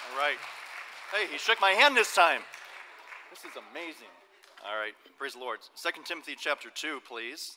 All right. Hey, he shook my hand this time. This is amazing. All right. Praise the Lord. 2 Timothy chapter 2, please.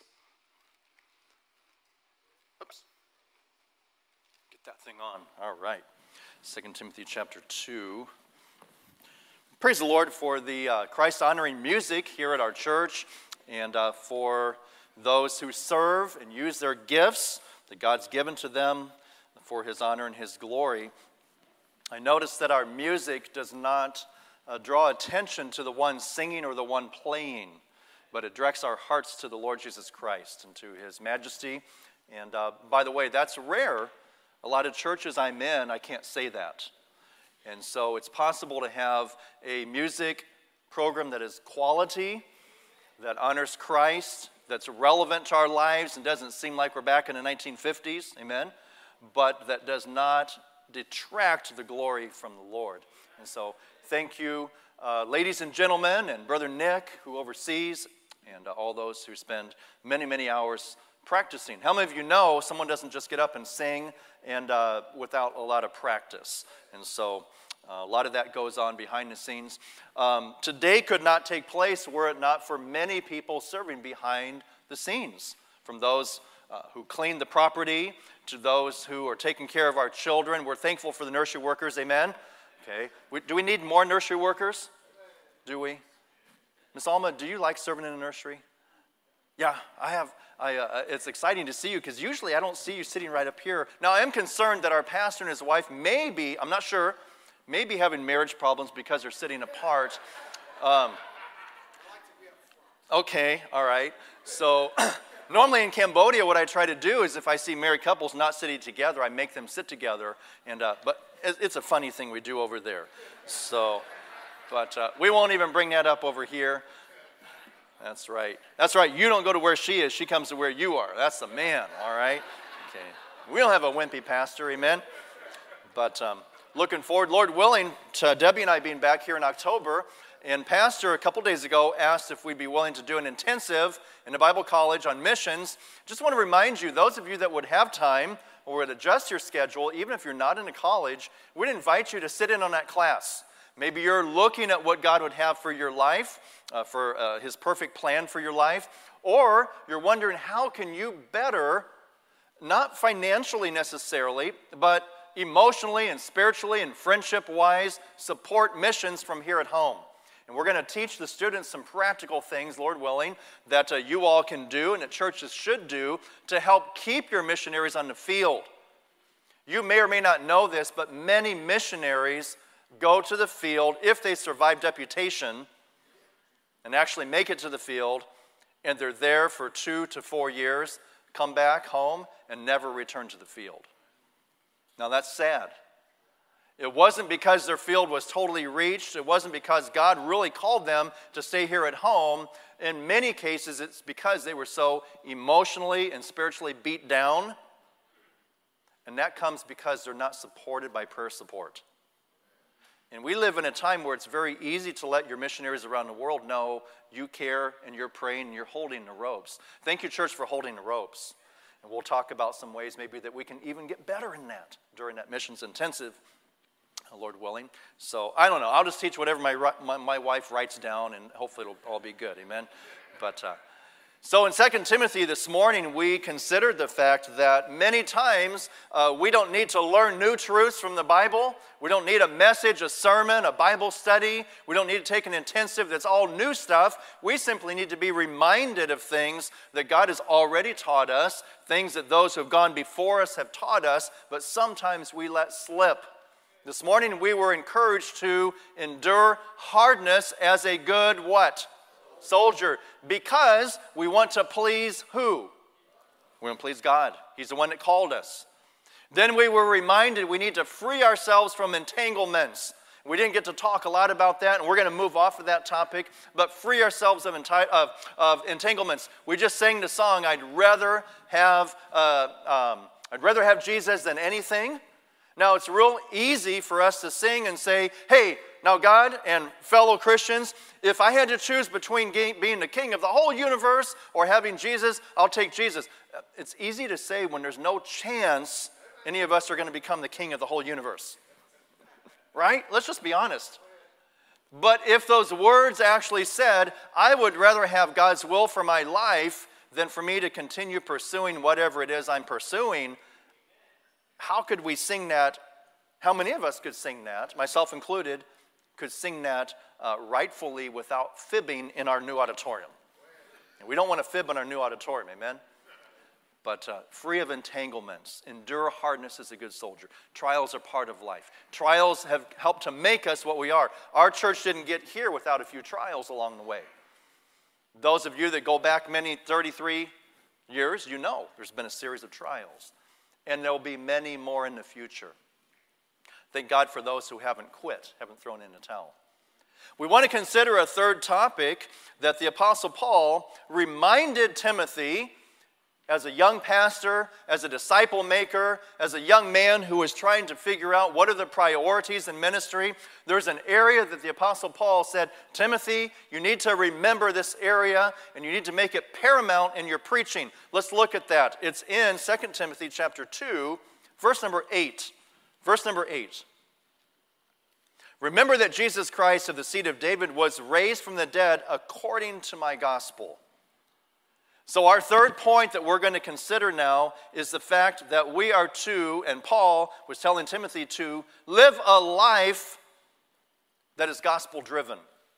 Oops. Get that thing on. All right. 2 Timothy chapter 2. Praise the Lord for the Christ-honoring music here at our church, and for those who serve and use their gifts that God's given to them for His honor and His glory. I notice that our music does not draw attention to the one singing or the one playing, but it directs our hearts to the Lord Jesus Christ and to His majesty. And by the way, that's rare. A lot of churches I'm in, I can't say that. And so it's possible to have a music program that is quality, that honors Christ, that's relevant to our lives and doesn't seem like we're back in the 1950s, amen, but that does not detract the glory from the Lord. And so thank you, ladies and gentlemen, and Brother Nick, who oversees, and all those who spend many, many hours practicing. How many of you know someone doesn't just get up and sing and without a lot of practice? And so a lot of that goes on behind the scenes. Today could not take place were it not for many people serving behind the scenes, from those who clean the property to those who are taking care of our children. We're thankful for the nursery workers, amen? Okay. Do we need more nursery workers? Do we? Miss Alma, do you like serving in a nursery? Yeah, I have. It's exciting to see you because usually I don't see you sitting right up here. Now, I am concerned that our pastor and his wife may be, I'm not sure, may be having marriage problems because they're sitting apart. Okay, all right. So normally in Cambodia, what I try to do is if I see married couples not sitting together, I make them sit together. And but it's a funny thing we do over there. So, but we won't even bring that up over here. That's right. That's right. You don't go to where she is. She comes to where you are. That's the man, all right? Okay. We don't have a wimpy pastor, amen? But looking forward, Lord willing, to Debbie and I being back here in October. And Pastor, a couple days ago, asked if we'd be willing to do an intensive in the Bible College on missions. Just want to remind you, those of you that would have time or would adjust your schedule, even if you're not in a college, we'd invite you to sit in on that class. Maybe you're looking at what God would have for your life, for His perfect plan for your life, or you're wondering how can you better, not financially necessarily, but emotionally and spiritually and friendship-wise, support missions from here at home. And we're going to teach the students some practical things, Lord willing, that you all can do and that churches should do to help keep your missionaries on the field. You may or may not know this, but many missionaries go to the field if they survive deputation and actually make it to the field, and they're there for 2 to 4 years, come back home, and never return to the field. Now that's sad. It wasn't because their field was totally reached. It wasn't because God really called them to stay here at home. In many cases, it's because they were so emotionally and spiritually beat down, and that comes because they're not supported by prayer support. And we live in a time where it's very easy to let your missionaries around the world know you care and you're praying and you're holding the ropes. Thank you, church, for holding the ropes. And we'll talk about some ways maybe that we can even get better in that during that missions intensive, Lord willing. So I don't know. I'll just teach whatever my wife writes down, and hopefully it'll all be good. Amen. But so in 2 Timothy this morning, we considered the fact that many times we don't need to learn new truths from the Bible. We don't need a message, a sermon, a Bible study. We don't need to take an intensive that's all new stuff. We simply need to be reminded of things that God has already taught us, things that those who have gone before us have taught us, but sometimes we let slip. This morning we were encouraged to endure hardness as a good what? Soldier, because we want to please who? We want to please God. He's the one that called us. Then we were reminded we need to free ourselves from entanglements. We didn't get to talk a lot about that, and we're going to move off of that topic, but free ourselves of entanglements. We just sang the song, I'd rather have Jesus than anything. Now, it's real easy for us to sing and say, hey, now God and fellow Christians, if I had to choose between being the king of the whole universe or having Jesus, I'll take Jesus. It's easy to say when there's no chance any of us are going to become the king of the whole universe. right? Let's just be honest. But if those words actually said, I would rather have God's will for my life than for me to continue pursuing whatever it is I'm pursuing, how could we sing that? How many of us could sing that, myself included, could sing that rightfully without fibbing in our new auditorium? And we don't want to fib in our new auditorium, amen? But free of entanglements, endure hardness as a good soldier. Trials are part of life. Trials have helped to make us what we are. Our church didn't get here without a few trials along the way. Those of you that go back many 33 years, you know there's been a series of trials. And there will be many more in the future. Thank God for those who haven't quit, haven't thrown in the towel. We want to consider a third topic that the Apostle Paul reminded Timothy as a young pastor, as a disciple maker, as a young man who was trying to figure out what are the priorities in ministry. There's an area that the Apostle Paul said, Timothy, you need to remember this area and you need to make it paramount in your preaching. Let's look at that. It's in 2 Timothy chapter 2, verse number 8. Verse number 8. Remember that Jesus Christ of the seed of David was raised from the dead according to my gospel. So our third point that we're going to consider now is the fact that we are to, and Paul was telling Timothy to, live a life that is gospel-driven.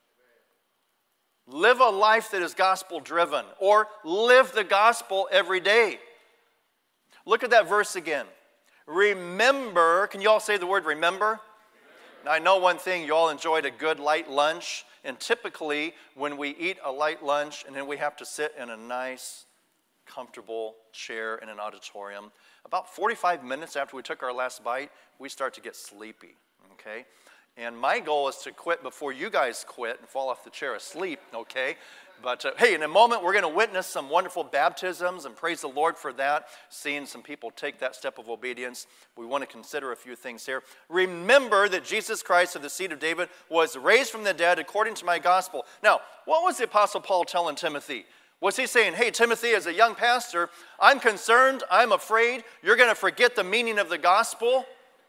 Live a life that is gospel-driven, or live the gospel every day. Look at that verse again. Remember, can you all say the word remember? Now, I know one thing, you all enjoyed a good light lunch, and typically when we eat a light lunch and then we have to sit in a nice, comfortable chair in an auditorium, about 45 minutes after we took our last bite, we start to get sleepy, okay? And my goal is to quit before you guys quit and fall off the chair asleep, okay? But hey, in a moment, we're going to witness some wonderful baptisms, and praise the Lord for that, seeing some people take that step of obedience. We want to consider a few things here. Remember that Jesus Christ of the seed of David was raised from the dead according to my gospel. Now, what was the Apostle Paul telling Timothy? Was he saying, hey, Timothy, as a young pastor, I'm concerned, I'm afraid, you're going to forget the meaning of the gospel?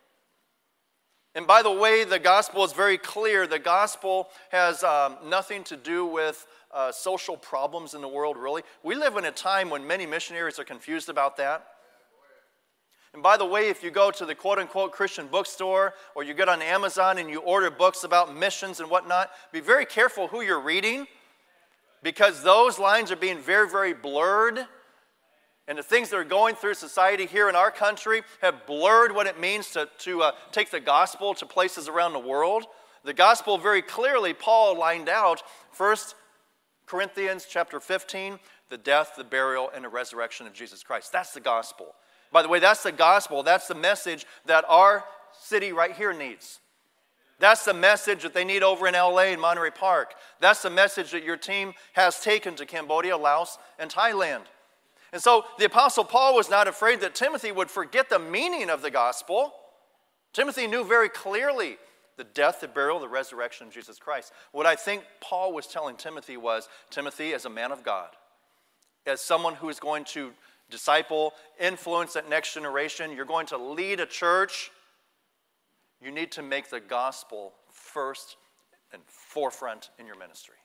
And by the way, the gospel is very clear. The gospel has nothing to do with social problems in the world, really. We live in a time when many missionaries are confused about that. And by the way, if you go to the quote-unquote Christian bookstore or you get on Amazon and you order books about missions and whatnot, be very careful who you're reading, because those lines are being very, very blurred. And the things that are going through society here in our country have blurred what it means to take the gospel to places around the world. The gospel very clearly, Paul lined out, 1 Corinthians chapter 15, the death, the burial, and the resurrection of Jesus Christ. That's the gospel. By the way, that's the gospel. That's the message that our city right here needs. That's the message that they need over in LA and Monterey Park. That's the message that your team has taken to Cambodia, Laos, and Thailand. And so the Apostle Paul was not afraid that Timothy would forget the meaning of the gospel. Timothy knew very clearly the death, the burial, the resurrection of Jesus Christ. What I think Paul was telling Timothy was, Timothy, as a man of God, as someone who is going to disciple, influence that next generation, you're going to lead a church, you need to make the gospel first and forefront in your ministry.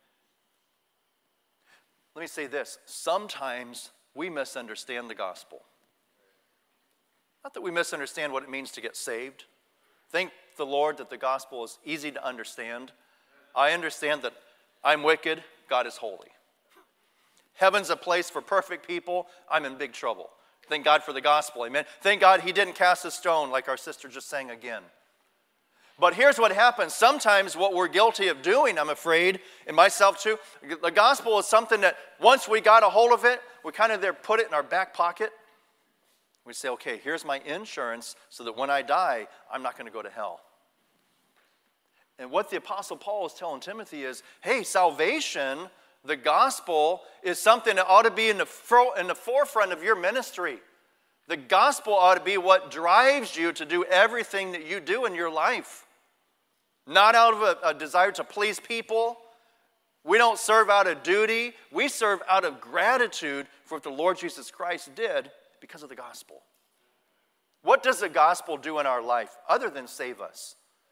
Let me say this. Sometimes we misunderstand the gospel. Not that we misunderstand what it means to get saved. Thank the Lord that the gospel is easy to understand. I understand that I'm wicked, God is holy. Heaven's a place for perfect people, I'm in big trouble. Thank God for the gospel, amen. Thank God he didn't cast a stone like our sister just sang again. But here's what happens. Sometimes what we're guilty of doing, I'm afraid, and myself too, the gospel is something that once we got a hold of it, we kind of put it in our back pocket. We say, okay, here's my insurance so that when I die, I'm not going to go to hell. And what the Apostle Paul is telling Timothy is, hey, salvation, the gospel, is something that ought to be in the forefront of your ministry. The gospel ought to be what drives you to do everything that you do in your life. Not out of a desire to please people. We don't serve out of duty. We serve out of gratitude for what the Lord Jesus Christ did because of the gospel. What does the gospel do in our life other than save us?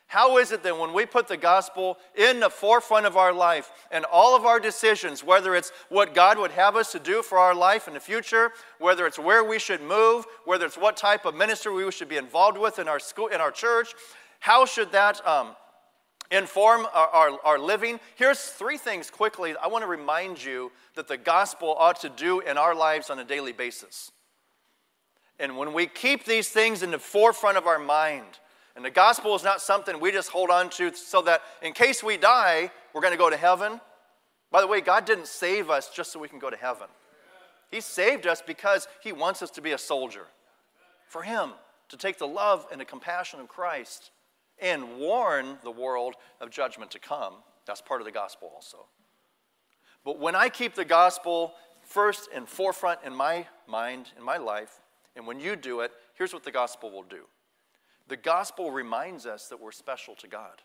How is it that when we put the gospel in the forefront of our life and all of our decisions, whether it's what God would have us to do for our life in the future, whether it's where we should move, whether it's what type of ministry we should be involved with in our school, in our church, how should that inform our living? Here's 3 things quickly I want to remind you that the gospel ought to do in our lives on a daily basis. And when we keep these things in the forefront of our mind, and the gospel is not something we just hold on to so that in case we die, we're going to go to heaven. By the way, God didn't save us just so we can go to heaven. He saved us because He wants us to be a soldier for Him, to take the love and the compassion of Christ and warn the world of judgment to come. That's part of the gospel also. But when I keep the gospel first and forefront in my mind, in my life, and when you do it, here's what the gospel will do. The gospel reminds us that we're special to God.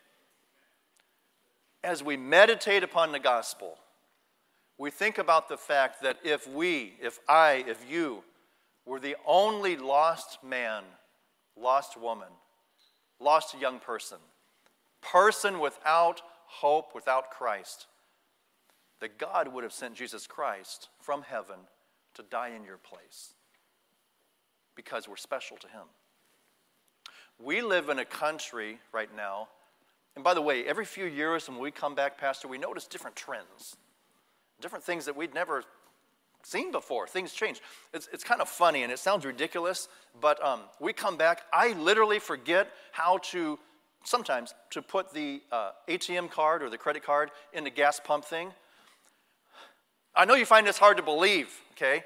As we meditate upon the gospel, we think about the fact that if you were the only lost man, lost woman, lost young person without hope, without Christ, that God would have sent Jesus Christ from heaven to die in your place because we're special to Him. We live in a country right now, and by the way, every few years when we come back, Pastor, we notice different trends, different things that we'd never seen before. Things change. It's kind of funny, and it sounds ridiculous, but we come back, I literally forget how to, sometimes, to put the ATM card or the credit card in the gas pump thing. I know you find this hard to believe, okay?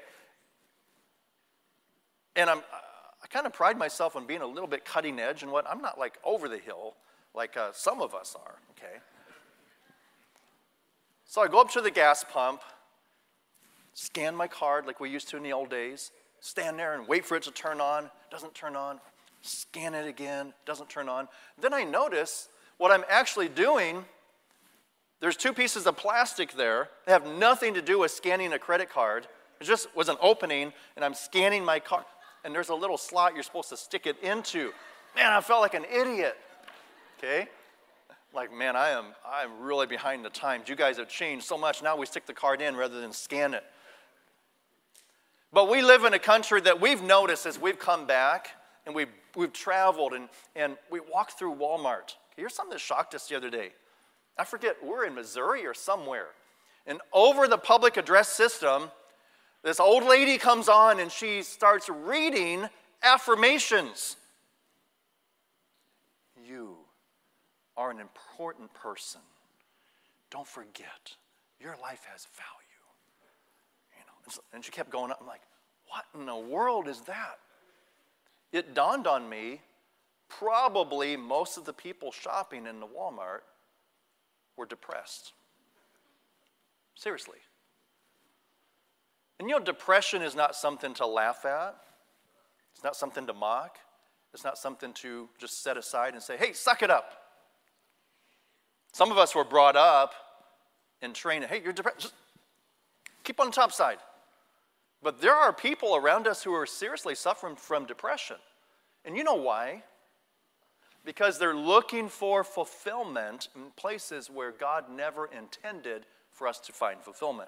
And I kind of pride myself on being a little bit cutting edge and what I'm not like over the hill like some of us are, okay? So I go up to the gas pump, scan my card like we used to in the old days, stand there and wait for it to turn on, doesn't turn on, scan it again, doesn't turn on. Then I notice what I'm actually doing, there's 2 pieces of plastic there that have nothing to do with scanning a credit card. It just was an opening, and I'm scanning my card. And there's a little slot you're supposed to stick it into. Man, I felt like an idiot, okay? Like, man, I'm really behind the times. You guys have changed so much. Now we stick the card in rather than scan it. But we live in a country that we've noticed as we've come back, and we've traveled, and we walked through Walmart. Here's something that shocked us the other day. I forget, we're in Missouri or somewhere. And over the public address system, this old lady comes on and she starts reading affirmations. You are an important person. Don't forget, your life has value. You know, and she kept going up. I'm like, what in the world is that? It dawned on me, probably most of the people shopping in the Walmart were depressed. Seriously. And you know, depression is not something to laugh at. It's not something to mock. It's not something to just set aside and say, hey, suck it up. Some of us were brought up and trained, hey, you're depressed. Just keep on the top side. But there are people around us who are seriously suffering from depression. And you know why? Because they're looking for fulfillment in places where God never intended for us to find fulfillment.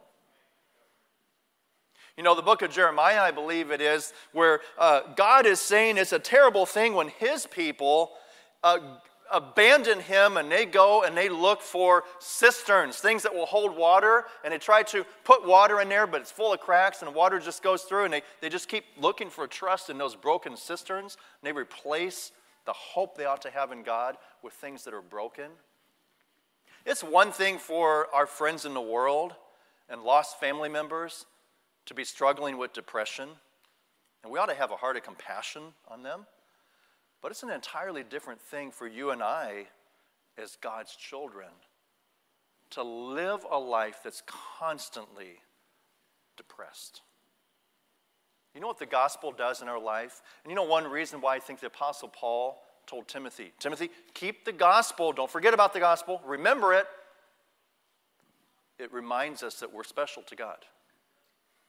You know, the book of Jeremiah, I believe it is, where God is saying it's a terrible thing when His people abandon Him and they go and they look for cisterns, things that will hold water, and they try to put water in there, but it's full of cracks and the water just goes through, and they just keep looking for trust in those broken cisterns, and they replace the hope they ought to have in God with things that are broken. It's one thing for our friends in the world and lost family members to be struggling with depression, and we ought to have a heart of compassion on them. But it's an entirely different thing for you and I, as God's children, to live a life that's constantly depressed. You know what the gospel does in our life? And you know one reason why I think the Apostle Paul told Timothy, keep the gospel, don't forget about the gospel, remember it. It reminds us that we're special to God.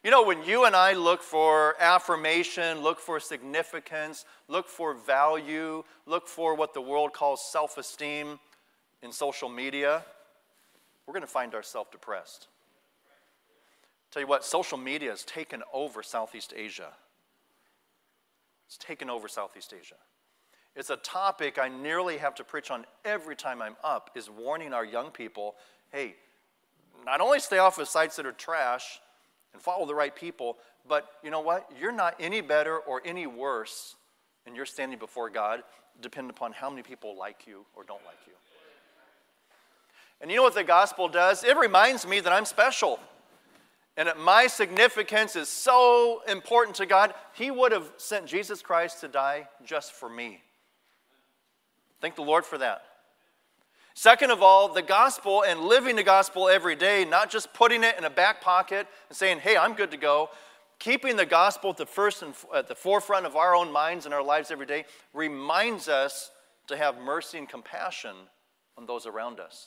You know, when you and I look for affirmation, look for significance, look for value, look for what the world calls self-esteem in social media, we're going to find ourselves depressed. Tell you what, social media has taken over Southeast Asia. It's taken over Southeast Asia. It's a topic I nearly have to preach on every time I'm up, is warning our young people, hey, not only stay off of sites that are trash and follow the right people, but you know what? You're not any better or any worse in your standing before God, depending upon how many people like you or don't like you. And you know what the gospel does? It reminds me that I'm special. And that my significance is so important to God, He would have sent Jesus Christ to die just for me. Thank the Lord for that. Second of all, the gospel and living the gospel every day, not just putting it in a back pocket and saying, hey, I'm good to go. Keeping the gospel at the forefront of our own minds and our lives every day reminds us to have mercy and compassion on those around us.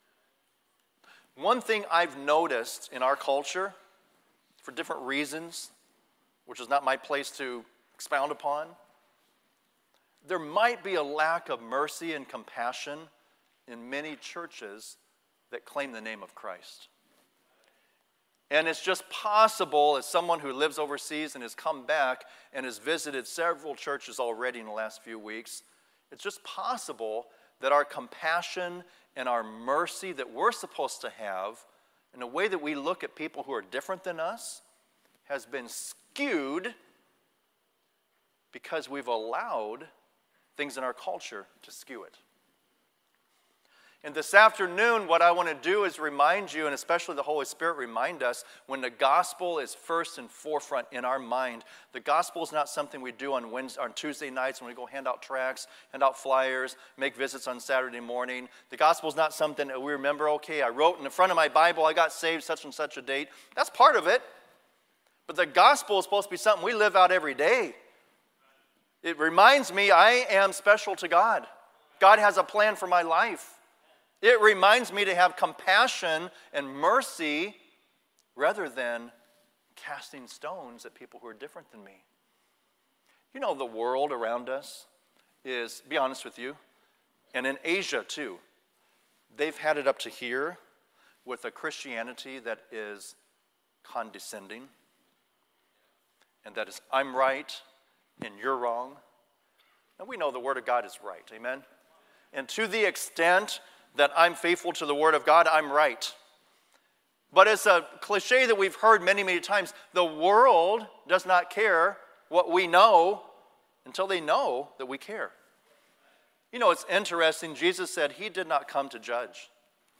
One thing I've noticed in our culture, for different reasons, which is not my place to expound upon, there might be a lack of mercy and compassion in many churches that claim the name of Christ. And it's just possible, as someone who lives overseas and has come back and has visited several churches already in the last few weeks, it's just possible that our compassion and our mercy that we're supposed to have, and the way that we look at people who are different than us, has been skewed because we've allowed things in our culture to skew it. And this afternoon, what I want to do is remind you, and especially the Holy Spirit remind us, when the gospel is first and forefront in our mind. The gospel is not something we do on Tuesday nights when we go hand out tracts, hand out flyers, make visits on Saturday morning. The gospel is not something that we remember, okay, I wrote in the front of my Bible, I got saved such and such a date. That's part of it. But the gospel is supposed to be something we live out every day. It reminds me I am special to God. God has a plan for my life. It reminds me to have compassion and mercy rather than casting stones at people who are different than me. You know, the world around us is, be honest with you, and in Asia too, they've had it up to here with a Christianity that is condescending, and that is, I'm right and you're wrong. And we know the Word of God is right, amen? And to the extent that I'm faithful to the Word of God, I'm right. But it's a cliche that we've heard many, many times. The world does not care what we know until they know that we care. You know, it's interesting. Jesus said He did not come to judge.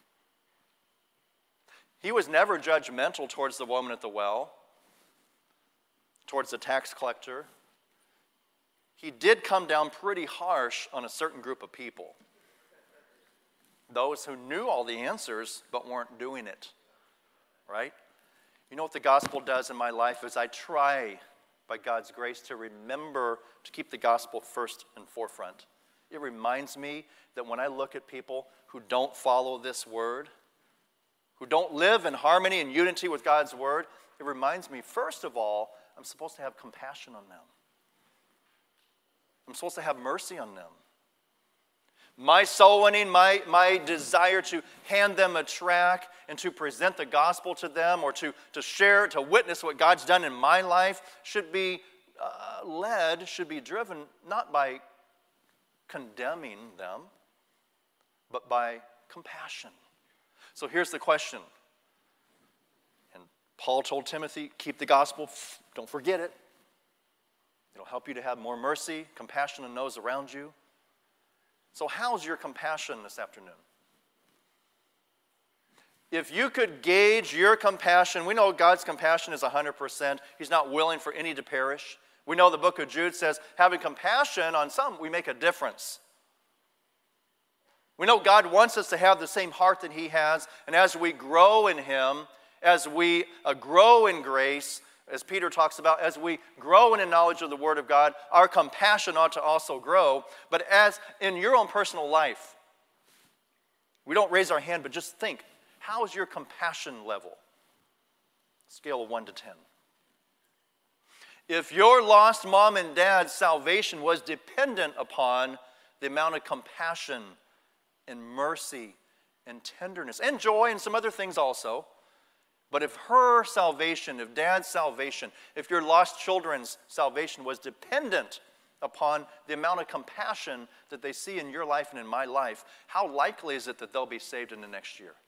He was never judgmental towards the woman at the well, towards the tax collector. He did come down pretty harsh on a certain group of people. Those who knew all the answers but weren't doing it, right? You know what the gospel does in my life is I try, by God's grace, to remember to keep the gospel first and forefront. It reminds me that when I look at people who don't follow this word, who don't live in harmony and unity with God's word, it reminds me, first of all, I'm supposed to have compassion on them. I'm supposed to have mercy on them. My soul winning, my desire to hand them a tract and to present the gospel to them or to share, to witness what God's done in my life should be should be driven not by condemning them, but by compassion. So here's the question. And Paul told Timothy, keep the gospel, don't forget it. It'll help you to have more mercy, compassion on those around you. So how's your compassion this afternoon? If you could gauge your compassion, we know God's compassion is 100%. He's not willing for any to perish. We know the book of Jude says, having compassion on some, we make a difference. We know God wants us to have the same heart that He has, and as we grow in Him, as we grow in grace, as Peter talks about, as we grow in the knowledge of the Word of God, our compassion ought to also grow. But as in your own personal life, we don't raise our hand, but just think, how is your compassion level? Scale of 1 to 10. If your lost mom and dad's salvation was dependent upon the amount of compassion and mercy and tenderness and joy and some other things also, but if her salvation, if dad's salvation, if your lost children's salvation was dependent upon the amount of compassion that they see in your life and in my life, how likely is it that they'll be saved in the next year?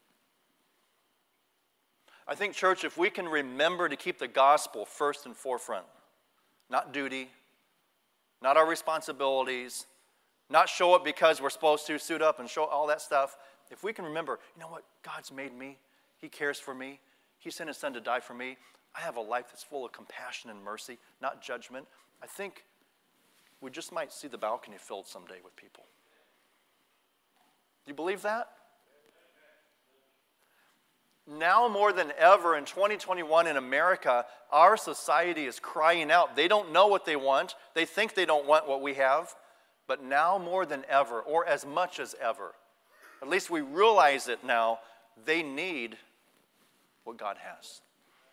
I think, church, if we can remember to keep the gospel first and forefront, not duty, not our responsibilities, not show up because we're supposed to suit up and show all that stuff. If we can remember, you know what? God's made me. He cares for me. He sent his son to die for me. I have a life that's full of compassion and mercy, not judgment. I think we just might see the balcony filled someday with people. Do you believe that? Now more than ever in 2021 in America, our society is crying out. They don't know what they want. They think they don't want what we have. But now more than ever, or as much as ever, at least we realize it now, they need what God has.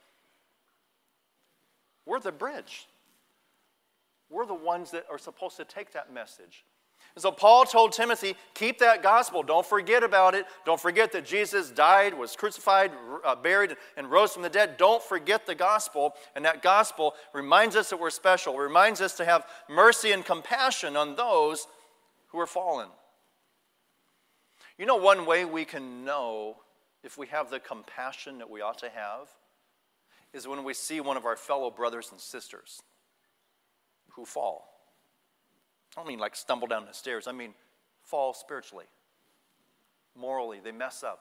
We're the bridge. We're the ones that are supposed to take that message. And so Paul told Timothy, keep that gospel. Don't forget about it. Don't forget that Jesus died, was crucified, buried, and rose from the dead. Don't forget the gospel. And that gospel reminds us that we're special. It reminds us to have mercy and compassion on those who are fallen. You know, one way we can know if we have the compassion that we ought to have is when we see one of our fellow brothers and sisters who fall. I don't mean like stumble down the stairs. I mean fall spiritually, morally. They mess up.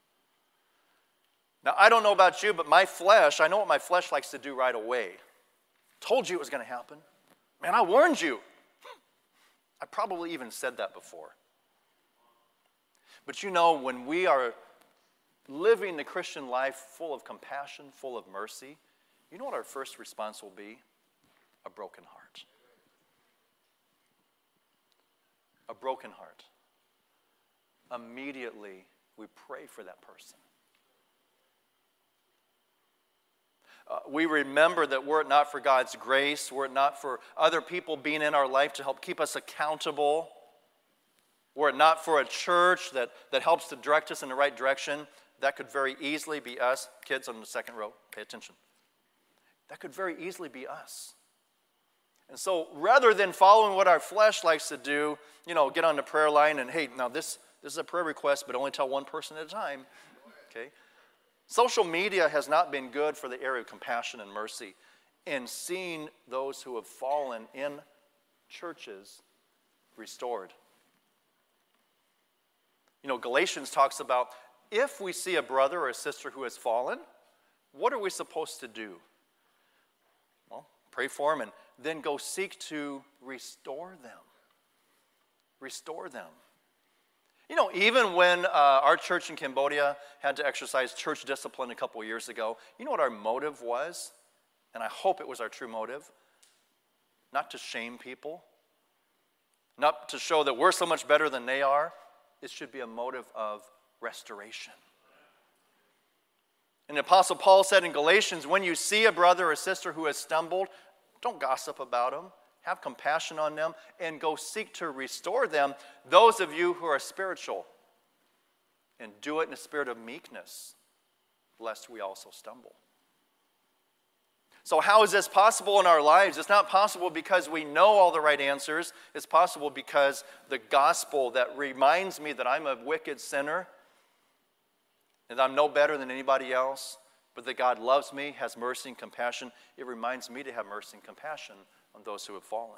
Now, I don't know about you, but my flesh, I know what my flesh likes to do right away. Told you it was going to happen. Man, I warned you. I probably even said that before. But you know, when we are living the Christian life full of compassion, full of mercy, you know what our first response will be? A broken heart. A broken heart. Immediately, we pray for that person. We remember that were it not for God's grace, were it not for other people being in our life to help keep us accountable, were it not for a church that helps to direct us in the right direction, that could very easily be us. Kids on the second row, pay attention. That could very easily be us. And so rather than following what our flesh likes to do, you know, get on the prayer line and, hey, now this is a prayer request, but only tell one person at a time, okay? Social media has not been good for the area of compassion and mercy in seeing those who have fallen in churches restored. You know, Galatians talks about if we see a brother or a sister who has fallen, what are we supposed to do? Well, pray for them and then go seek to restore them. Restore them. You know, even when our church in Cambodia had to exercise church discipline a couple years ago, you know what our motive was? And I hope it was our true motive. Not to shame people. Not to show that we're so much better than they are. It should be a motive of restoration. And the Apostle Paul said in Galatians, when you see a brother or sister who has stumbled, don't gossip about them. Have compassion on them and go seek to restore them, those of you who are spiritual. And do it in a spirit of meekness, lest we also stumble. So how is this possible in our lives? It's not possible because we know all the right answers. It's possible because the gospel that reminds me that I'm a wicked sinner and I'm no better than anybody else, but that God loves me, has mercy and compassion, it reminds me to have mercy and compassion on those who have fallen.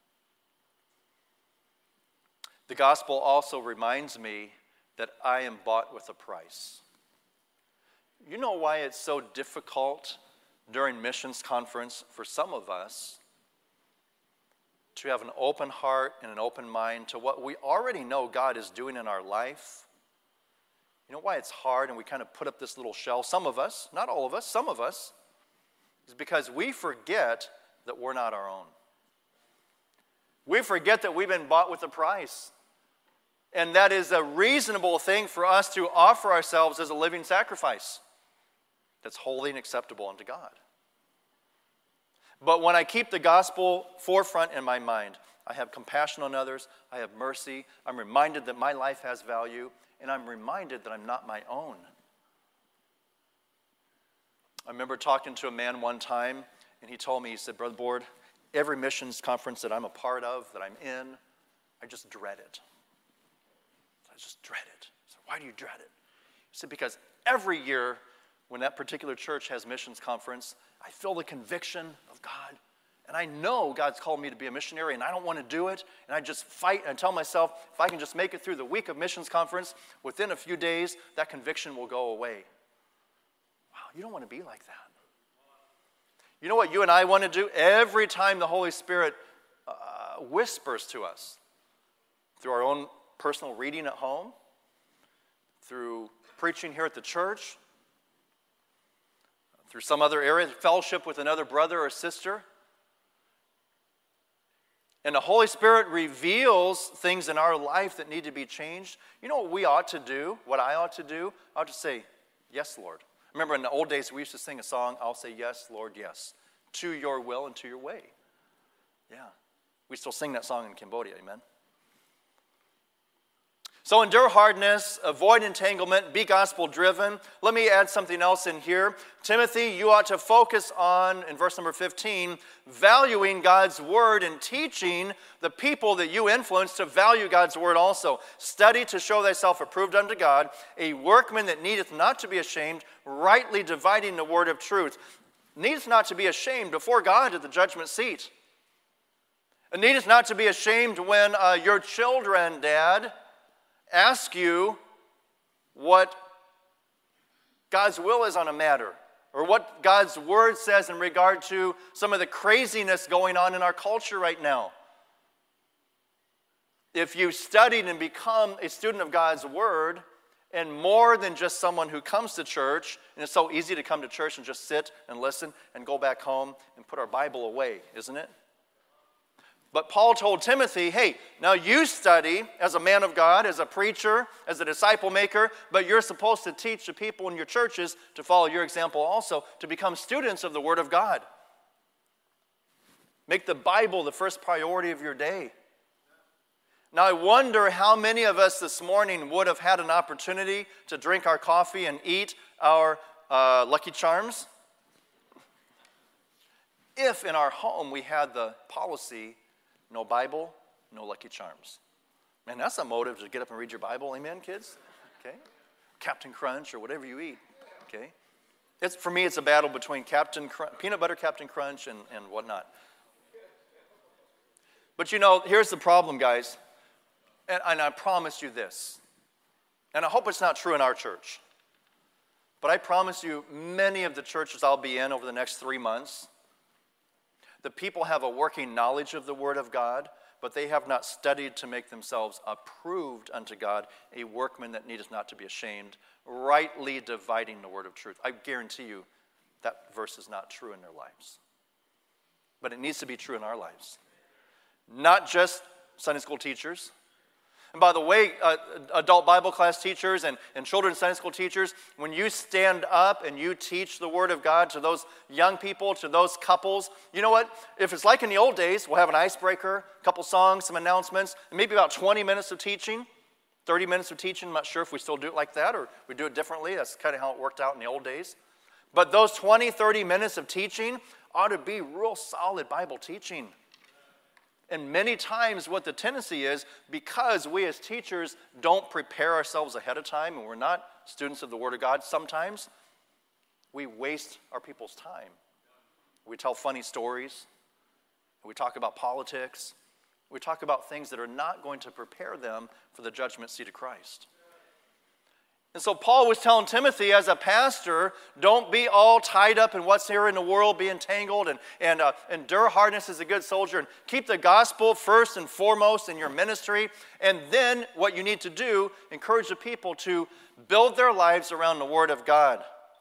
The gospel also reminds me that I am bought with a price. You know why it's so difficult during missions conference for some of us to have an open heart and an open mind to what we already know God is doing in our life? You know why it's hard and we kind of put up this little shell? Some of us, not all of us, some of us, is because we forget that we're not our own. We forget that we've been bought with a price. And that is a reasonable thing for us to offer ourselves as a living sacrifice that's holy and acceptable unto God. But when I keep the gospel forefront in my mind, I have compassion on others, I have mercy, I'm reminded that my life has value, and I'm reminded that I'm not my own. I remember talking to a man one time, and he told me, he said, Brother Board, every missions conference that I'm a part of, that I'm in, I just dread it. I just dread it. I said, why do you dread it? He said, because every year when that particular church has missions conference, I feel the conviction of God. And I know God's called me to be a missionary, and I don't want to do it. And I just fight and tell myself, if I can just make it through the week of missions conference, within a few days, that conviction will go away. Wow, you don't want to be like that. You know what you and I want to do? Every time the Holy Spirit whispers to us, through our own personal reading at home, through preaching here at the church, through some other area, fellowship with another brother or sister, and the Holy Spirit reveals things in our life that need to be changed, you know what we ought to do, what I ought to do? I ought to say, yes, Lord. Remember in the old days we used to sing a song, I'll say, yes, Lord, yes, to your will and to your way. Yeah, we still sing that song in Cambodia, amen? So endure hardness, avoid entanglement, be gospel-driven. Let me add something else in here. Timothy, you ought to focus on, in verse number 15, valuing God's word and teaching the people that you influence to value God's word also. Study to show thyself approved unto God, a workman that needeth not to be ashamed, rightly dividing the word of truth. Needeth not to be ashamed before God at the judgment seat. It needeth not to be ashamed when your children, Dad, ask you what God's will is on a matter, or what God's word says in regard to some of the craziness going on in our culture right now. If you studied and become a student of God's word, and more than just someone who comes to church, and it's so easy to come to church and just sit and listen and go back home and put our Bible away, isn't it? But Paul told Timothy, hey, now you study as a man of God, as a preacher, as a disciple maker, but you're supposed to teach the people in your churches to follow your example also, to become students of the Word of God. Make the Bible the first priority of your day. Now I wonder how many of us this morning would have had an opportunity to drink our coffee and eat our Lucky Charms if in our home we had the policy, no Bible, no Lucky Charms. Man, that's a motive to get up and read your Bible. Amen, kids? Okay? Captain Crunch or whatever you eat. Okay? For me, it's a battle between peanut butter Captain Crunch and whatnot. But you know, here's the problem, guys. And I promise you this. And I hope it's not true in our church. But I promise you, many of the churches I'll be in over the next 3 months, the people have a working knowledge of the Word of God, but they have not studied to make themselves approved unto God, a workman that needeth not to be ashamed, rightly dividing the word of truth. I guarantee you that verse is not true in their lives. But it needs to be true in our lives. Not just Sunday school teachers. And by the way, adult Bible class teachers and children's Sunday school teachers, when you stand up and you teach the Word of God to those young people, to those couples, you know what? If it's like in the old days, we'll have an icebreaker, a couple songs, some announcements, and maybe about 20 minutes of teaching, 30 minutes of teaching. I'm not sure if we still do it like that or we do it differently. That's kind of how it worked out in the old days. But those 20, 30 minutes of teaching ought to be real solid Bible teaching. And many times what the tendency is, because we as teachers don't prepare ourselves ahead of time and we're not students of the Word of God, sometimes we waste our people's time. We tell funny stories. We talk about politics. We talk about things that are not going to prepare them for the judgment seat of Christ. And so Paul was telling Timothy as a pastor, don't be all tied up in what's here in the world, be entangled, and endure hardness as a good soldier, and keep the gospel first and foremost in your ministry. And then what you need to do, encourage the people to build their lives around the Word of God.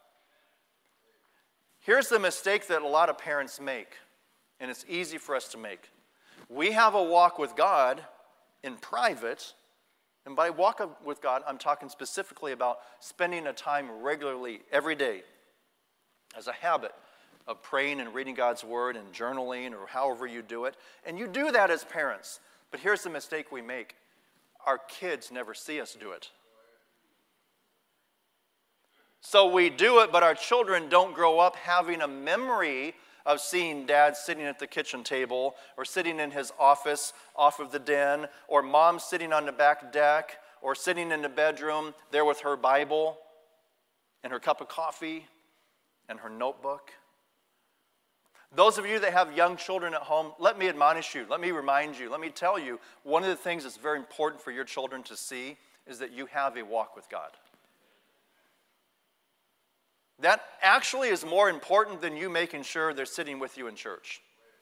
Here's the mistake that a lot of parents make, and it's easy for us to make. We have a walk with God in private. And by walk with God, I'm talking specifically about spending a time regularly, every day, as a habit, of praying and reading God's word and journaling or however you do it. And you do that as parents. But here's the mistake we make. Our kids never see us do it. So we do it, but our children don't grow up having a memory of seeing dad sitting at the kitchen table or sitting in his office off of the den, or mom sitting on the back deck, or sitting in the bedroom there with her Bible and her cup of coffee and her notebook. Those of you that have young children at home, let me admonish you, let me remind you, let me tell you, one of the things that's very important for your children to see is that you have a walk with God. That actually is more important than you making sure they're sitting with you in church.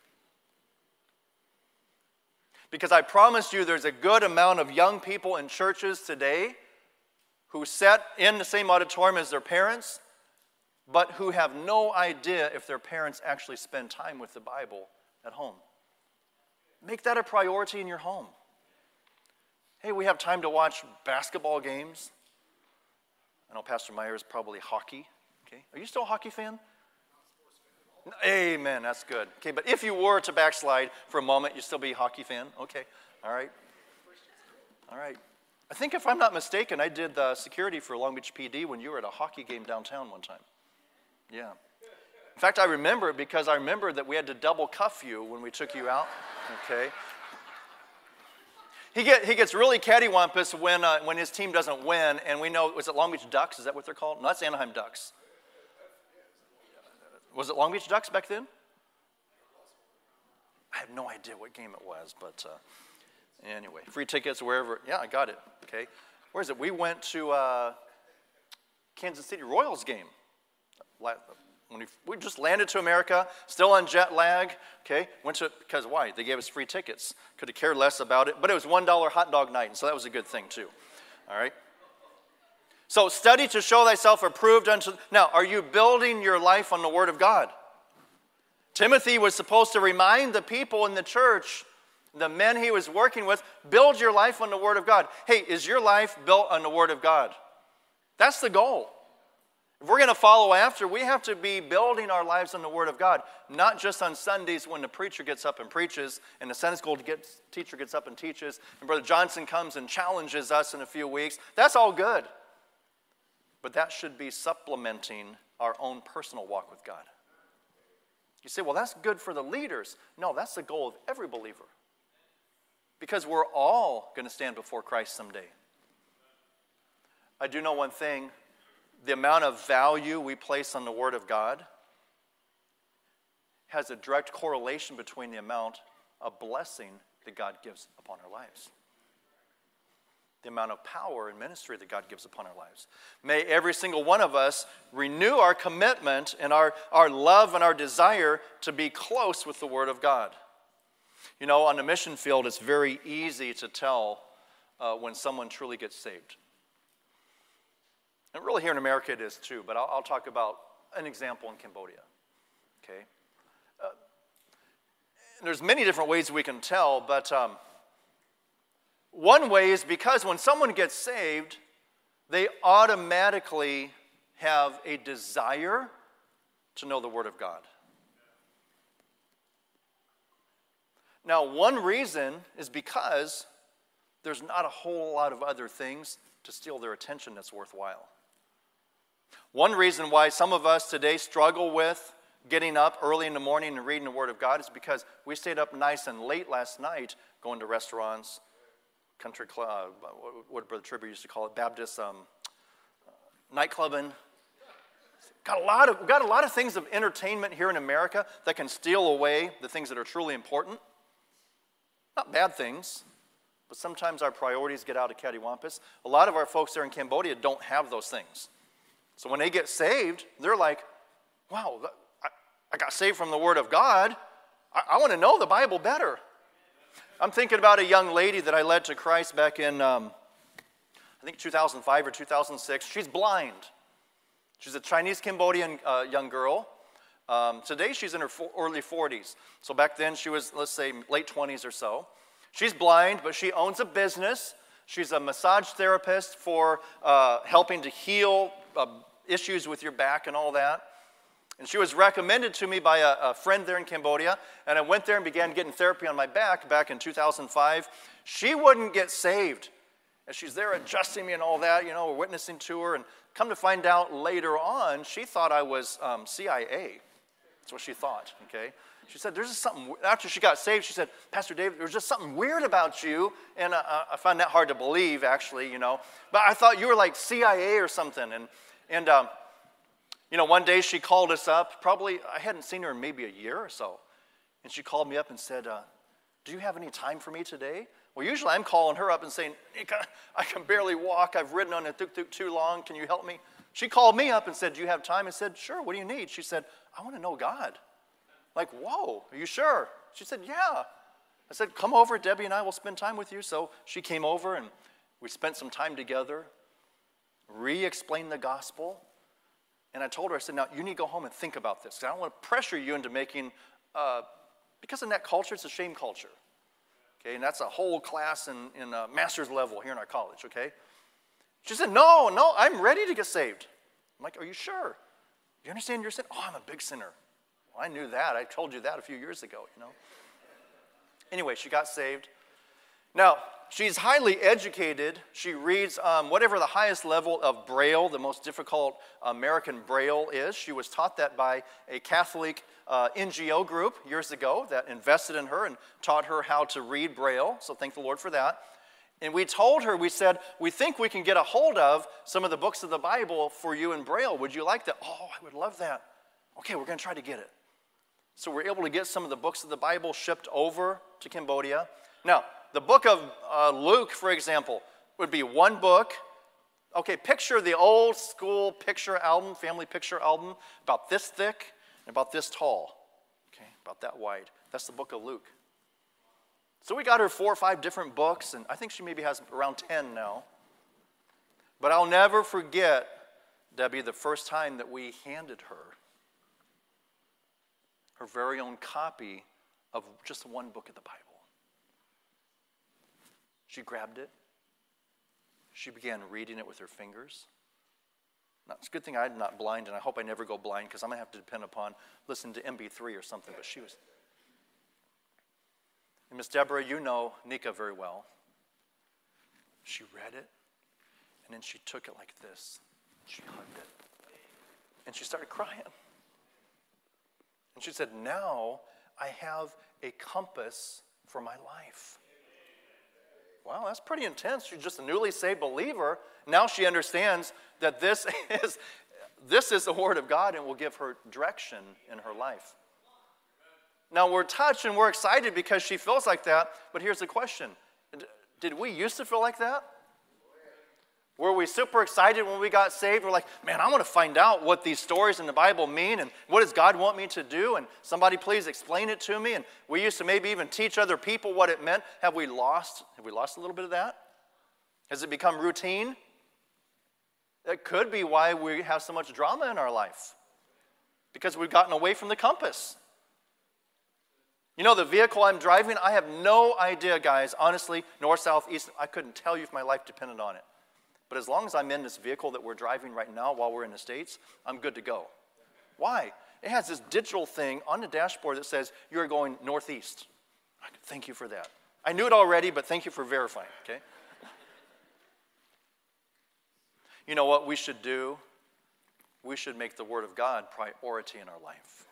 Because I promise you there's a good amount of young people in churches today who sit in the same auditorium as their parents, but who have no idea if their parents actually spend time with the Bible at home. Make that a priority in your home. Hey, we have time to watch basketball games. I know Pastor Myers probably hockey. Okay, are you still a hockey fan? Amen, that's good. Okay, but if you were to backslide for a moment, you'd still be a hockey fan? Okay, all right. All right. I think if I'm not mistaken, I did security for Long Beach PD when you were at a hockey game downtown one time. Yeah. In fact, I remember it because I remember that we had to double cuff you when we took you out. Okay. He gets really cattywampus when his team doesn't win, and we know, was it Long Beach Ducks? Is that what they're called? No, that's Anaheim Ducks. Was it Long Beach Ducks back then? I have no idea what game it was, but anyway, free tickets wherever. Yeah, I got it. Okay. Where is it? We went to Kansas City Royals game. When we just landed to America, still on jet lag, okay? Went to, because why? They gave us free tickets. Could have cared less about it, but it was $1 hot dog night, and so that was a good thing too. All right? So study to show thyself approved unto... Now, are you building your life on the Word of God? Timothy was supposed to remind the people in the church, the men he was working with, build your life on the Word of God. Hey, is your life built on the Word of God? That's the goal. If we're going to follow after, we have to be building our lives on the Word of God, not just on Sundays when the preacher gets up and preaches, and the Sunday school teacher gets up and teaches, and Brother Johnson comes and challenges us in a few weeks. That's all good. But that should be supplementing our own personal walk with God. You say, well, that's good for the leaders. No, that's the goal of every believer. Because we're all going to stand before Christ someday. I do know one thing. The amount of value we place on the Word of God has a direct correlation between the amount of blessing that God gives upon our lives. The amount of power and ministry that God gives upon our lives. May every single one of us renew our commitment and our love and our desire to be close with the Word of God. You know, on the mission field, it's very easy to tell when someone truly gets saved. And really here in America it is too, but I'll talk about an example in Cambodia. Okay? There's many different ways we can tell, but one way is because when someone gets saved, they automatically have a desire to know the Word of God. Now, one reason is because there's not a whole lot of other things to steal their attention that's worthwhile. One reason why some of us today struggle with getting up early in the morning and reading the Word of God is because we stayed up nice and late last night going to restaurants, country club, what Brother Tribber used to call it, Baptist nightclubbing. We've got a lot of things of entertainment here in America that can steal away the things that are truly important. Not bad things, but sometimes our priorities get out of cattywampus. A lot of our folks there in Cambodia don't have those things. So when they get saved, they're like, wow, I got saved from the Word of God. I want to know the Bible better. I'm thinking about a young lady that I led to Christ back in, I think 2005 or 2006. She's blind. She's a Chinese Cambodian young girl. Today she's in her early 40s. So back then she was, let's say, late 20s or so. She's blind, but she owns a business. She's a massage therapist for helping to heal issues with your back and all that. And she was recommended to me by a friend there in Cambodia, and I went there and began getting therapy on my back in 2005. She wouldn't get saved. And she's there adjusting me and all that, we're witnessing to her, and come to find out later on, she thought I was CIA. That's what she thought, okay? She said, there's just something, after she got saved, she said, Pastor David, there's just something weird about you. And I find that hard to believe, actually, But I thought you were like CIA or something. And one day she called us up. Probably, I hadn't seen her in maybe a year or so. And she called me up and said, do you have any time for me today? Well, usually I'm calling her up and saying, I can barely walk. I've ridden on a tuk-tuk too long. Can you help me? She called me up and said, do you have time? I said, sure. What do you need? She said, I want to know God. Like, whoa, are you sure? She said, yeah. I said, come over. Debbie and I will spend time with you. So she came over, and we spent some time together, re-explained the gospel. And I told her, I said, now, you need to go home and think about this. I don't want to pressure you into making, because in that culture, it's a shame culture. Okay, and that's a whole class in master's level here in our college, okay? She said, no, I'm ready to get saved. I'm like, are you sure? You understand your sin? Oh, I'm a big sinner. Well, I knew that. I told you that a few years ago, Anyway, she got saved. Now, she's highly educated. She reads whatever the highest level of Braille, the most difficult American Braille is. She was taught that by a Catholic NGO group years ago that invested in her and taught her how to read Braille. So thank the Lord for that. And we told her, we said, we think we can get a hold of some of the books of the Bible for you in Braille. Would you like that? Oh, I would love that. Okay, we're going to try to get it. So we're able to get some of the books of the Bible shipped over to Cambodia. Now, the book of Luke, for example, would be one book. Okay, picture the old school picture album, family picture album, about this thick and about this tall. Okay, about that wide. That's the book of Luke. So we got her 4 or 5 different books, and I think she maybe has around 10 now. But I'll never forget, Debbie, the first time that we handed her her very own copy of just one book of the Bible. She grabbed it. She began reading it with her fingers. Now, it's a good thing I'm not blind, and I hope I never go blind, because I'm going to have to depend upon listening to MB3 or something, but she was. And Miss Deborah, you know Nika very well. She read it, and then she took it like this. She hugged it. And she started crying. And she said, now I have a compass for my life. Wow, that's pretty intense. She's just a newly saved believer. Now she understands that this is the Word of God and will give her direction in her life. Now we're touched and we're excited because she feels like that, but here's the question. Did we used to feel like that? Were we super excited when we got saved? We're like, man, I want to find out what these stories in the Bible mean, and what does God want me to do? And somebody please explain it to me. And we used to maybe even teach other people what it meant. Have we lost a little bit of that? Has it become routine? That could be why we have so much drama in our life, because we've gotten away from the compass. The vehicle I'm driving, I have no idea, guys, honestly, north, south, east. I couldn't tell you if my life depended on it. But as long as I'm in this vehicle that we're driving right now while we're in the States, I'm good to go. Why? It has this digital thing on the dashboard that says you're going northeast. Thank you for that. I knew it already, but thank you for verifying, okay? You know what we should do? We should make the Word of God priority in our life.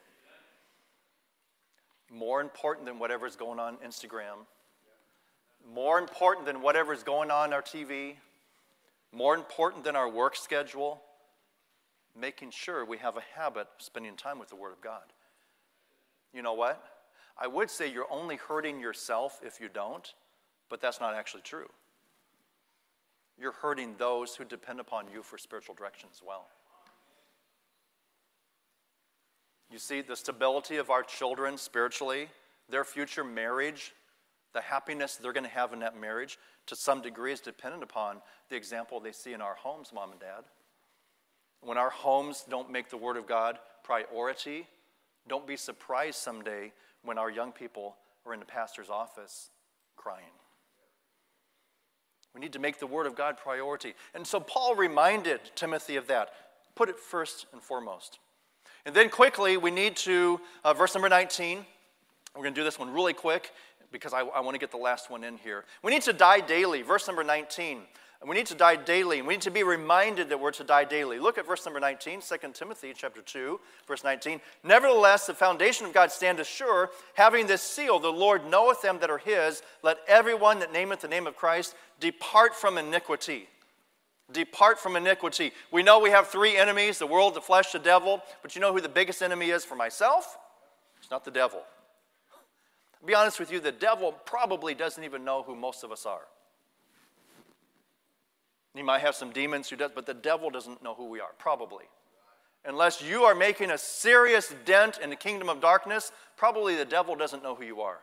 More important than whatever's going on Instagram. More important than whatever's going on our TV. More important than our work schedule, making sure we have a habit of spending time with the Word of God. You know what? I would say you're only hurting yourself if you don't, but that's not actually true. You're hurting those who depend upon you for spiritual direction as well. You see, the stability of our children spiritually, their future marriage, the happiness they're going to have in that marriage, to some degree is dependent upon the example they see in our homes, Mom and Dad. When our homes don't make the Word of God priority, don't be surprised someday when our young people are in the pastor's office crying. We need to make the Word of God priority. And so Paul reminded Timothy of that. Put it first and foremost. And then quickly, we need to, verse number 19, we're going to do this one really quick because I want to get the last one in here. We need to die daily, verse number 19. We need to die daily, and we need to be reminded that we're to die daily. Look at verse number 19, 2 Timothy chapter 2, verse 19. Nevertheless, the foundation of God standeth sure, having this seal, the Lord knoweth them that are his. Let everyone that nameth the name of Christ depart from iniquity. Depart from iniquity. We know we have three enemies, the world, the flesh, the devil. But you know who the biggest enemy is for myself? It's not the devil. I'll be honest with you, the devil probably doesn't even know who most of us are. He might have some demons who does, but the devil doesn't know who we are, probably. Unless you are making a serious dent in the kingdom of darkness, probably the devil doesn't know who you are.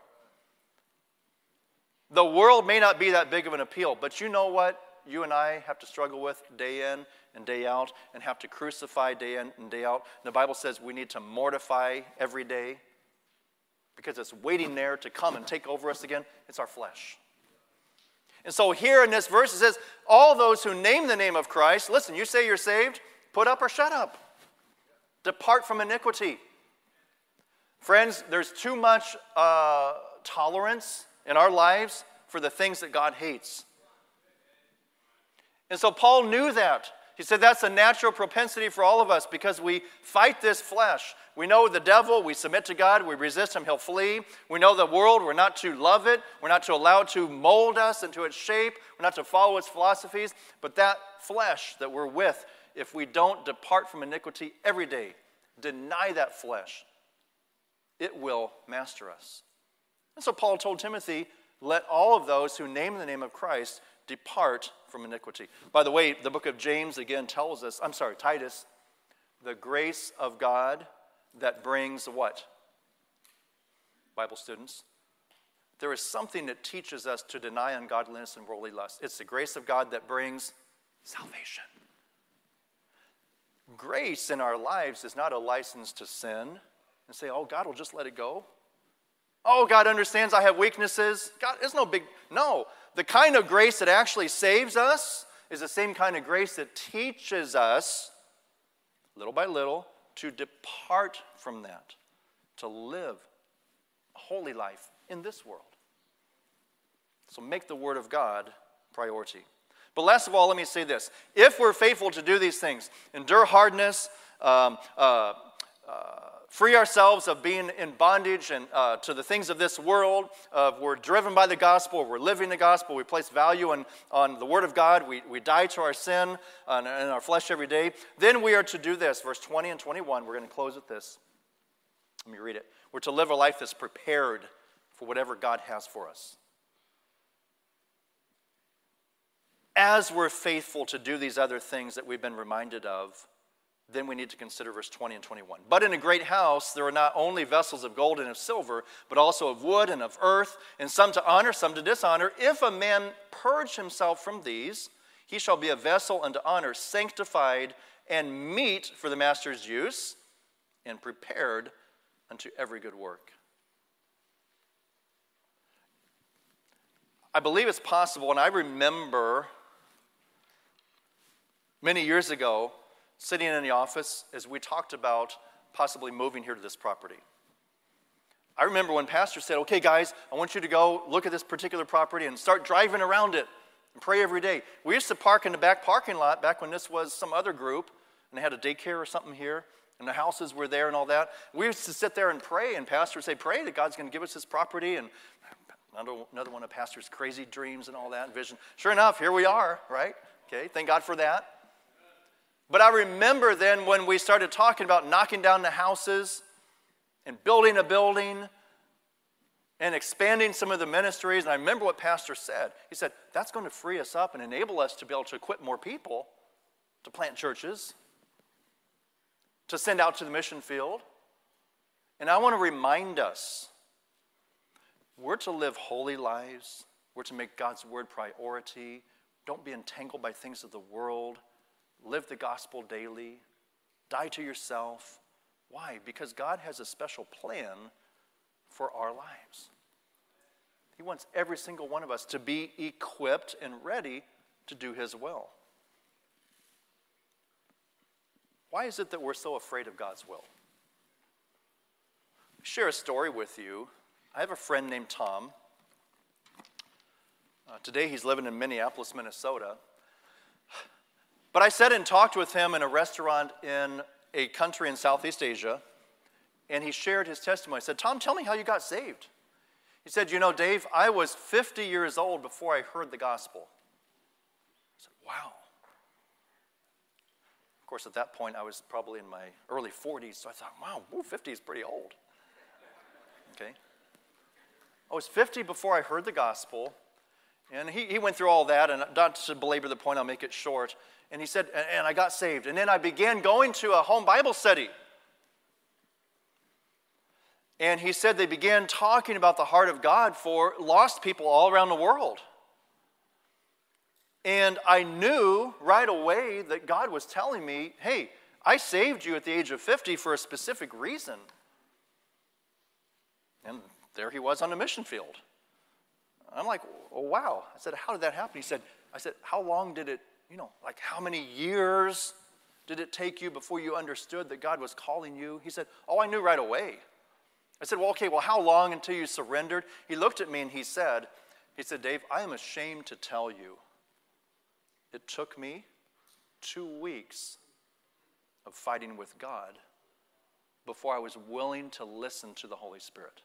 The world may not be that big of an appeal, but you know what you and I have to struggle with day in and day out and have to crucify day in and day out? The Bible says we need to mortify every day because it's waiting there to come and take over us again. It's our flesh. And so here in this verse it says, all those who name the name of Christ, listen, you say you're saved, put up or shut up. Depart from iniquity. Friends, there's too much tolerance in our lives for the things that God hates. And so Paul knew that. He said that's a natural propensity for all of us because we fight this flesh. We know the devil, we submit to God, we resist him, he'll flee. We know the world, we're not to love it, we're not to allow it to mold us into its shape, we're not to follow its philosophies. But that flesh that we're with, if we don't depart from iniquity every day, deny that flesh, it will master us. And so Paul told Timothy, let all of those who name the name of Christ depart from iniquity. By the way, the book of James again tells us, Titus, the grace of God that brings what? Bible students. There is something that teaches us to deny ungodliness and worldly lust. It's the grace of God that brings salvation. Grace in our lives is not a license to sin and say, oh, God will just let it go. Oh, God understands I have weaknesses. God, it's no big, no. The kind of grace that actually saves us is the same kind of grace that teaches us, little by little, to depart from that, to live a holy life in this world. So make the Word of God priority. But last of all, let me say this. If we're faithful to do these things, endure hardness, free ourselves of being in bondage and to the things of this world. We're driven by the gospel. We're living the gospel. We place value on the Word of God. We die to our sin and our flesh every day. Then we are to do this. Verse 20 and 21, we're going to close with this. Let me read it. We're to live a life that's prepared for whatever God has for us. As we're faithful to do these other things that we've been reminded of, then we need to consider verse 20 and 21. But in a great house, there are not only vessels of gold and of silver, but also of wood and of earth, and some to honor, some to dishonor. If a man purge himself from these, he shall be a vessel unto honor, sanctified and meet for the master's use, and prepared unto every good work. I believe it's possible, and I remember many years ago, sitting in the office as we talked about possibly moving here to this property. I remember when Pastor said, okay guys, I want you to go look at this particular property and start driving around it and pray every day. We used to park in the back parking lot back when this was some other group and they had a daycare or something here and the houses were there and all that. We used to sit there and pray and Pastor would say, pray that God's going to give us this property, and another one of Pastor's crazy dreams and all that, and vision. Sure enough, here we are, right? Okay, thank God for that. But I remember then when we started talking about knocking down the houses and building a building and expanding some of the ministries, and I remember what Pastor said. He said, that's going to free us up and enable us to be able to equip more people to plant churches, to send out to the mission field. And I want to remind us, we're to live holy lives. We're to make God's word priority. Don't be entangled by things of the world. Live the gospel daily. Die to yourself. Why? Because God has a special plan for our lives. He wants every single one of us to be equipped and ready to do His will. Why is it that we're so afraid of God's will? share a story with you. I have a friend named Tom. Today he's living in Minneapolis, Minnesota. But I sat and talked with him in a restaurant in a country in Southeast Asia, and he shared his testimony. I said, Tom, tell me how you got saved. He said, you know, Dave, I was 50 years old before I heard the gospel. I said, wow. Of course, at that point, I was probably in my early 40s, so I thought, wow, 50 is pretty old. Okay. I was 50 before I heard the gospel, and he went through all that, and not to belabor the point, I'll make it short. And he said, and I got saved. And then I began going to a home Bible study. And he said they began talking about the heart of God for lost people all around the world. And I knew right away that God was telling me, hey, I saved you at the age of 50 for a specific reason. And there he was on the mission field. I'm like, oh, wow. I said, how did that happen? I said, how long did it, like how many years did it take you before you understood that God was calling you? He said, oh, I knew right away. I said, well, okay, how long until you surrendered? He looked at me and he said, Dave, I am ashamed to tell you, it took me 2 weeks of fighting with God before I was willing to listen to the Holy Spirit.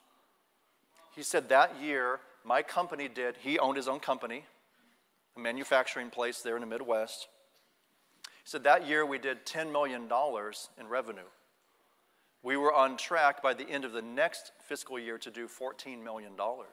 He said that year, my company he owned his own company, a manufacturing place there in the Midwest. He said that year we did $10 million in revenue. We were on track by the end of the next fiscal year to do $14 million.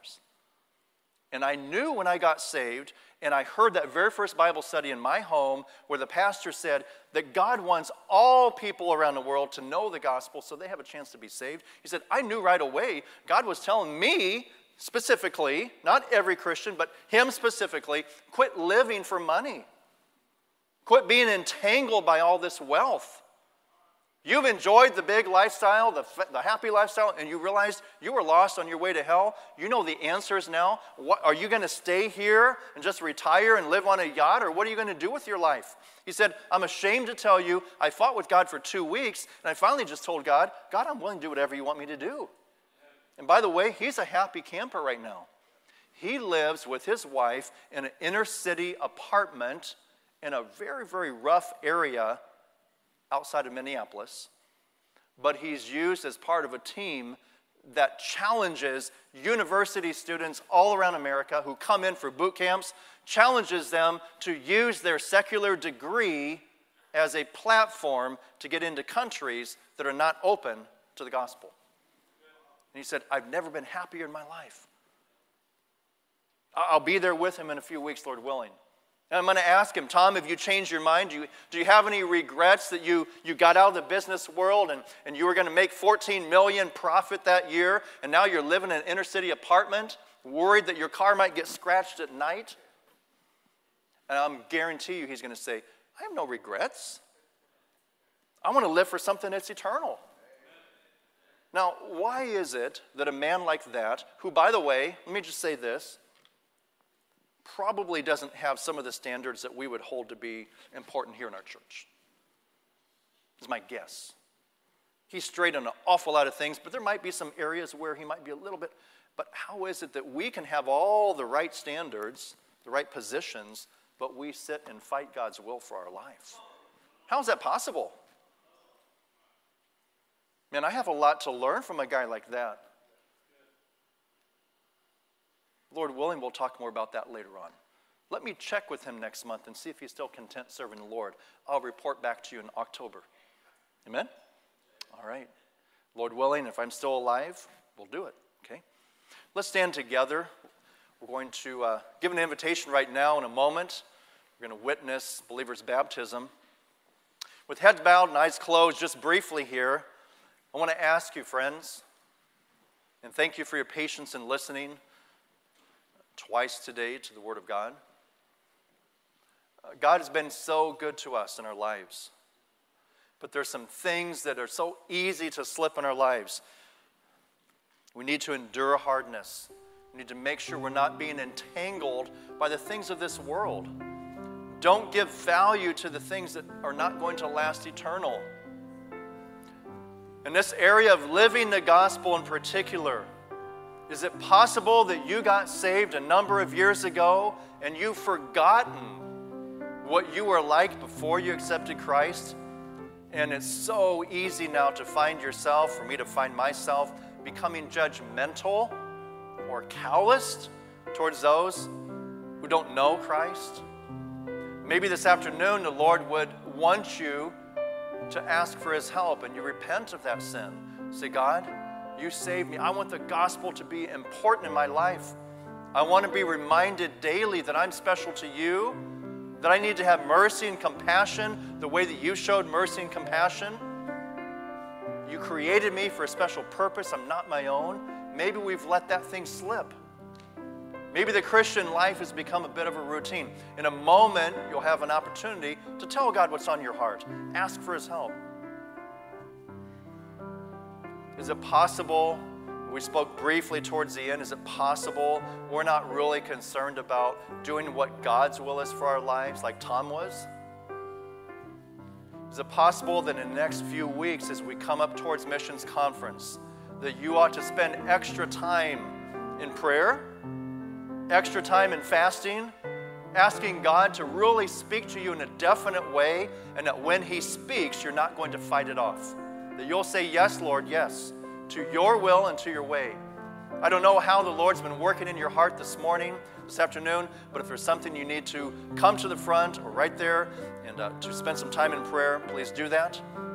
And I knew when I got saved, and I heard that very first Bible study in my home where the pastor said that God wants all people around the world to know the gospel so they have a chance to be saved. He said, I knew right away God was telling me specifically, not every Christian, but him specifically, quit living for money. Quit being entangled by all this wealth. You've enjoyed the big lifestyle, the happy lifestyle, and you realized you were lost on your way to hell. You know the answers now. Are you going to stay here and just retire and live on a yacht, or what are you going to do with your life? He said, I'm ashamed to tell you, I fought with God for 2 weeks, and I finally just told God, I'm willing to do whatever you want me to do. And by the way, he's a happy camper right now. He lives with his wife in an inner city apartment in a very, very rough area outside of Minneapolis, but he's used as part of a team that challenges university students all around America who come in for boot camps, challenges them to use their secular degree as a platform to get into countries that are not open to the gospel. And he said, I've never been happier in my life. I'll be there with him in a few weeks, Lord willing. And I'm going to ask him, Tom, have you changed your mind? Do you have any regrets that you got out of the business world and you were going to make $14 million profit that year, and now you're living in an inner city apartment, worried that your car might get scratched at night? And I'm guarantee you he's going to say, I have no regrets. I want to live for something that's eternal. Now, why is it that a man like that, who, by the way, let me just say this, probably doesn't have some of the standards that we would hold to be important here in our church? Is my guess. He's straight on an awful lot of things, but there might be some areas where he might be a little bit, but how is it that we can have all the right standards, the right positions, but we sit and fight God's will for our life? How is that possible? Man, I have a lot to learn from a guy like that. Lord willing, we'll talk more about that later on. Let me check with him next month and see if he's still content serving the Lord. I'll report back to you in October. Amen? All right. Lord willing, if I'm still alive, we'll do it. Okay? Let's stand together. We're going to give an invitation right now in a moment. We're going to witness believers' baptism. With heads bowed and eyes closed, just briefly here, I want to ask you, friends, and thank you for your patience in listening twice today to the Word of God. God has been so good to us in our lives. But there's some things that are so easy to slip in our lives. We need to endure hardness. We need to make sure we're not being entangled by the things of this world. Don't give value to the things that are not going to last eternal. In this area of living the gospel in particular, is it possible that you got saved a number of years ago and you've forgotten what you were like before you accepted Christ? And it's so easy now to find yourself, for me to find myself, becoming judgmental or calloused towards those who don't know Christ. Maybe this afternoon the Lord would want you to ask for His help, and you repent of that sin. Say, God, you saved me. I want the gospel to be important in my life. I want to be reminded daily that I'm special to you, that I need to have mercy and compassion the way that you showed mercy and compassion. You created me for a special purpose. I'm not my own. Maybe we've let that thing slip. Maybe the Christian life has become a bit of a routine. In a moment, you'll have an opportunity to tell God what's on your heart. Ask for His help. Is it possible, we spoke briefly towards the end, is it possible we're not really concerned about doing what God's will is for our lives like Tom was? Is it possible that in the next few weeks as we come up towards Missions Conference that you ought to spend extra time in prayer, extra time in fasting, asking God to really speak to you in a definite way, and that when He speaks, you're not going to fight it off? That you'll say, yes, Lord, yes, to your will and to your way. I don't know how the Lord's been working in your heart this morning, this afternoon, but if there's something you need to come to the front or right there and to spend some time in prayer, please do that.